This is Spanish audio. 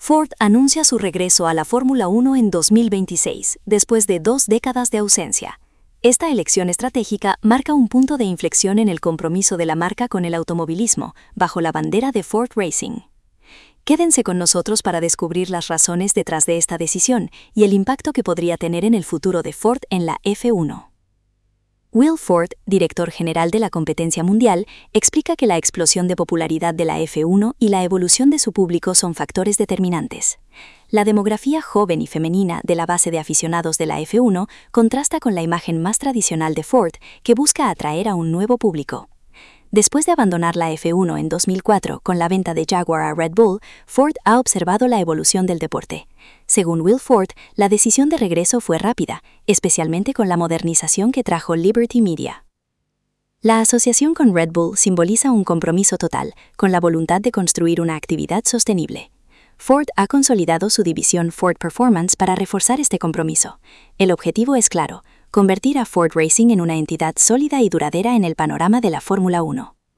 Ford anuncia su regreso a la Fórmula 1 en 2026, después de 2 décadas de ausencia. Esta elección estratégica marca un punto de inflexión en el compromiso de la marca con el automovilismo, bajo la bandera de Ford Racing. Quédense con nosotros para descubrir las razones detrás de esta decisión y el impacto que podría tener en el futuro de Ford en la F1. Will Ford, director general de la competencia mundial, explica que la explosión de popularidad de la F1 y la evolución de su público son factores determinantes. La demografía joven y femenina de la base de aficionados de la F1 contrasta con la imagen más tradicional de Ford, que busca atraer a un nuevo público. Después de abandonar la F1 en 2004 con la venta de Jaguar a Red Bull, Ford ha observado la evolución del deporte. Según Will Ford, la decisión de regreso fue rápida, especialmente con la modernización que trajo Liberty Media. La asociación con Red Bull simboliza un compromiso total, con la voluntad de construir una actividad sostenible. Ford ha consolidado su división Ford Performance para reforzar este compromiso. El objetivo es claro: convertir a Ford Racing en una entidad sólida y duradera en el panorama de la Fórmula 1.